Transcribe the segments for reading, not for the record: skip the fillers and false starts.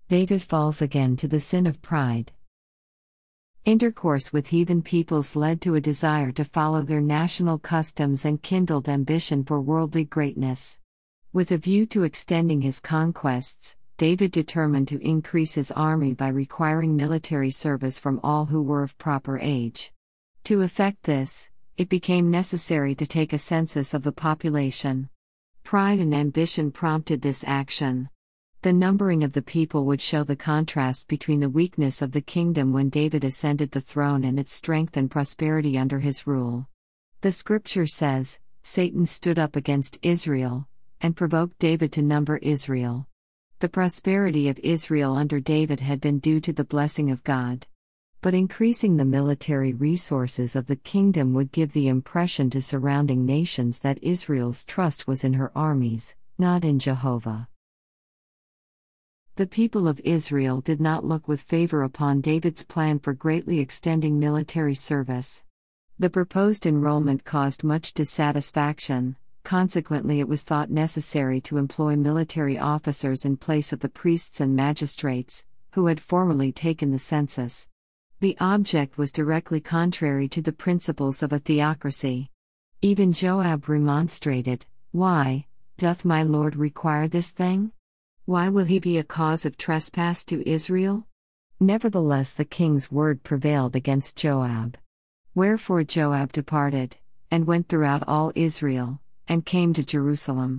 David falls again to the sin of pride. Intercourse with heathen peoples led to a desire to follow their national customs and kindled ambition for worldly greatness. With a view to extending his conquests, David determined to increase his army by requiring military service from all who were of proper age. To effect this, it became necessary to take a census of the population. Pride and ambition prompted this action. The numbering of the people would show the contrast between the weakness of the kingdom when David ascended the throne and its strength and prosperity under his rule. The scripture says, Satan stood up against Israel, and provoked David to number Israel. The prosperity of Israel under David had been due to the blessing of God. But increasing the military resources of the kingdom would give the impression to surrounding nations that Israel's trust was in her armies, not in Jehovah. The people of Israel did not look with favor upon David's plan for greatly extending military service. The proposed enrollment caused much dissatisfaction, consequently it was thought necessary to employ military officers in place of the priests and magistrates, who had formerly taken the census. The object was directly contrary to the principles of a theocracy. Even Joab remonstrated, "Why doth my Lord require this thing? Why will he be a cause of trespass to Israel?" Nevertheless the king's word prevailed against Joab. Wherefore Joab departed, and went throughout all Israel, and came to Jerusalem.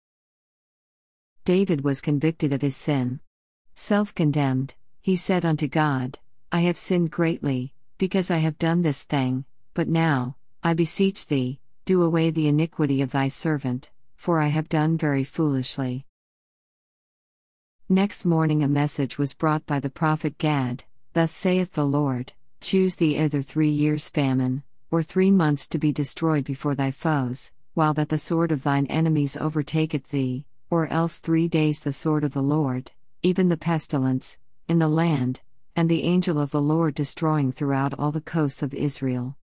David was convicted of his sin. Self-condemned, he said unto God, "I have sinned greatly, because I have done this thing, but now, I beseech thee, do away the iniquity of thy servant, for I have done very foolishly." Next morning a message was brought by the prophet Gad, "Thus saith the Lord, choose thee either 3 years' famine, or 3 months to be destroyed before thy foes, while that the sword of thine enemies overtaketh thee, or else 3 days the sword of the Lord, even the pestilence, in the land, and the angel of the Lord destroying throughout all the coasts of Israel."